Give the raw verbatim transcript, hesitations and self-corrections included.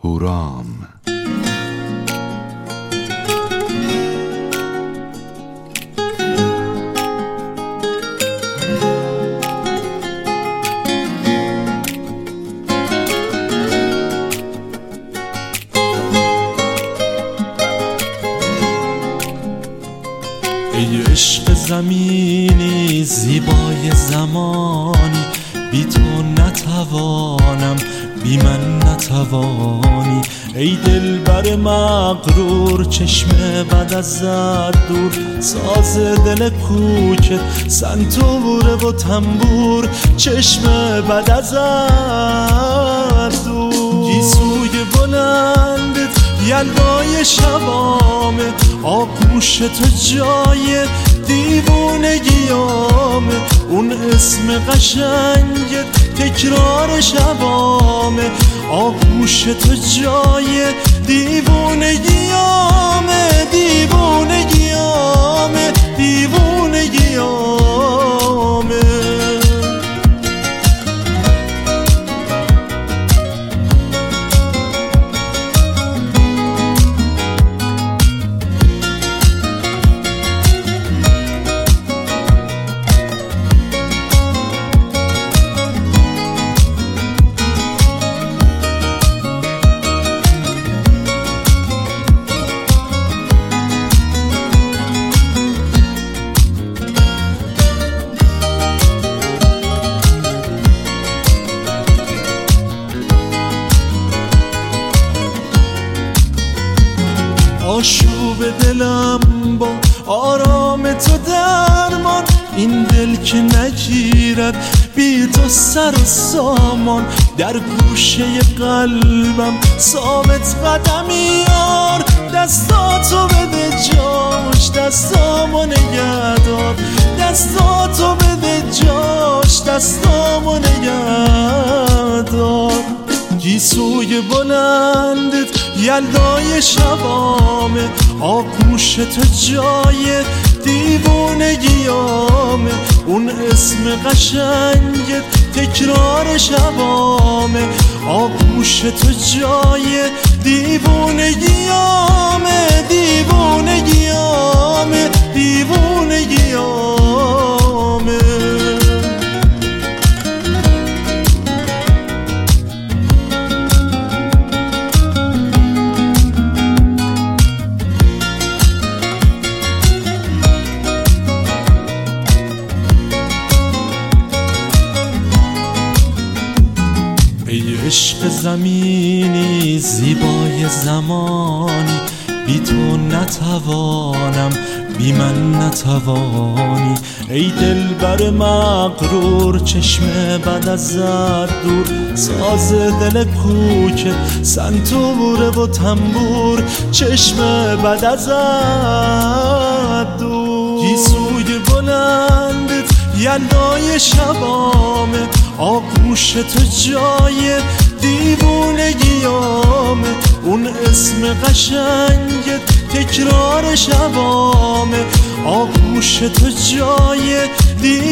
هورام. ای عشق زمینی زیبای زمانی، بی تو نتوانم بی من نتوانی. ای دلبر مغرور چشم بد ازت دور، ساز دل کوکت سنتوره و تنبور، چشم بد ازت دور. گیسوی بلندت یلدای شبامه، آغوش تو جای دیوونگیامه، اون اسم قشنگت تکرار شبامه، آغوش تو جای دیوونگیامه، دیوونگیامه، دیوونگیامه. آشوب دلم با آرام تو درمان، این دل که نگیرد بی تو سر و سامان. در گوشه قلبم ثابت قدمی یار، دستاتو بده جاش دستامو نگه دار، دستاتو بده جاش دستامو نگه دار. گیسوی بلندت یلدای شبامه، آغوش تو جای دیوونگیامه، اون اسم قشنگت تکرار شبامه، آغوش تو جای دیوونگیامه، دیوونگیامه، دیوونگیامه. ای عشق زمینی زیبای زمانی، بی تو نتوانم بی من نتوانی. ای دلبر مغرور چشم بد ازت دور، ساز دل کوکت سنتوره و تنبور، چشم بد ازت دور. گیسوی بلندت یلدای شبامه، آغوش تو جای دیوونگیامه، اون اسم قشنگت تکرار شبامه، آغوش تو جای دیوونگیامه.